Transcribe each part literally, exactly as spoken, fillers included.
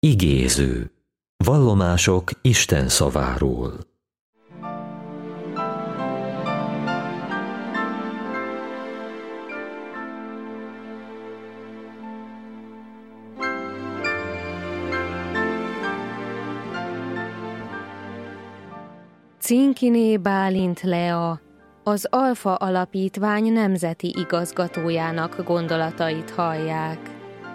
Igéző. Vallomások Isten szaváról. Cinkiné Bálint Lea, az Alfa Alapítvány nemzeti igazgatójának gondolatait hallják.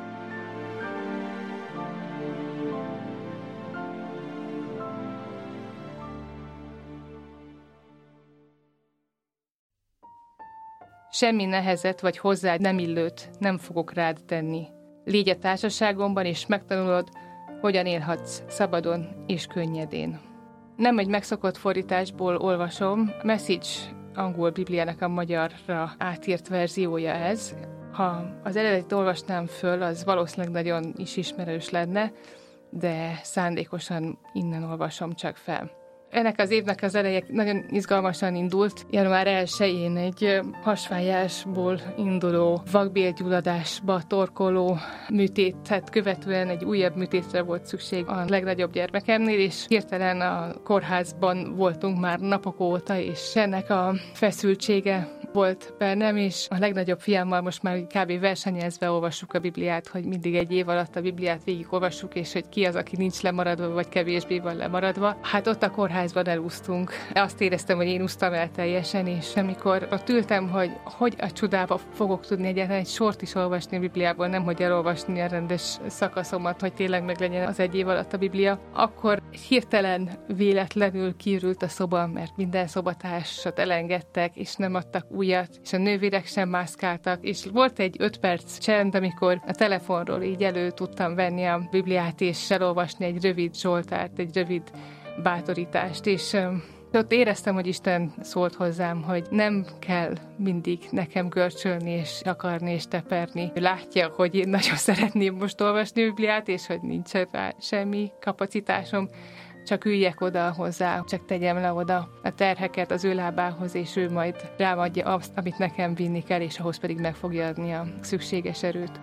Semmi nehezet vagy hozzád nem illőt nem fogok rád tenni. Légy a társaságomban, és megtanulod, hogyan élhatsz szabadon és könnyedén. Nem egy megszokott fordításból olvasom, Message angol bibliának a magyarra átírt verziója ez. Ha az eredetit olvasnám föl, az valószínűleg nagyon is ismerős lenne, de szándékosan innen olvasom csak fel. Ennek az évnek az eleje nagyon izgalmasan indult. január elsején egy hasfájásból induló vakbélgyulladásba torkoló műtétet követően egy újabb műtétre volt szükség a legnagyobb gyermekemnél, és hirtelen a kórházban voltunk már napok óta, és ennek a feszültsége volt bennem, és a legnagyobb fiammal most már kb. Versenyezve olvassuk a Bibliát, hogy mindig egy év alatt a Bibliát végig olvassuk, és hogy ki az, aki nincs lemaradva, vagy kevésbé van lemaradva. Hát ott a kórházban elúsztunk. Azt éreztem, hogy én úsztam el teljesen, és amikor ott ültem, hogy hogy a csodába fogok tudni egyáltalán egy sort is olvasni a Bibliából, nem hogy elolvasni a rendes szakaszomat, hogy tényleg meglegyen az egy év alatt a Biblia, akkor hirtelen véletlenül kiürült a szoba, mert minden szobatársat elengedtek, és nem adtak újat, és a nővérek sem mászkáltak, és volt egy öt perc csend, amikor a telefonról így elő tudtam venni a Bibliát, és elolvasni egy rövid zsoltárt, egy rövid bátorítást, és um, ott éreztem, hogy Isten szólt hozzám, hogy nem kell mindig nekem görcsölni, és akarni, és teperni. Ő látja, hogy én nagyon szeretném most olvasni a Bibliát, és hogy nincs rá semmi kapacitásom, csak üljek oda hozzá, csak tegyem le oda a terheket az ő lábához, és ő majd rám adja azt, amit nekem vinni kell, és ahhoz pedig meg fogja adni a szükséges erőt.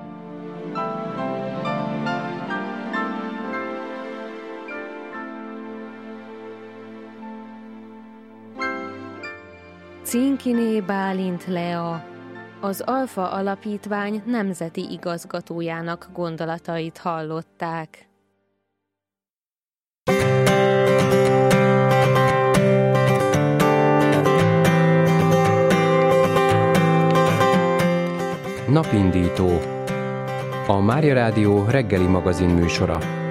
Cinkiné Bálint Lea, az Alfa Alapítvány nemzeti igazgatójának gondolatait hallották. Napindító. A Mária Rádió reggeli magazin műsora.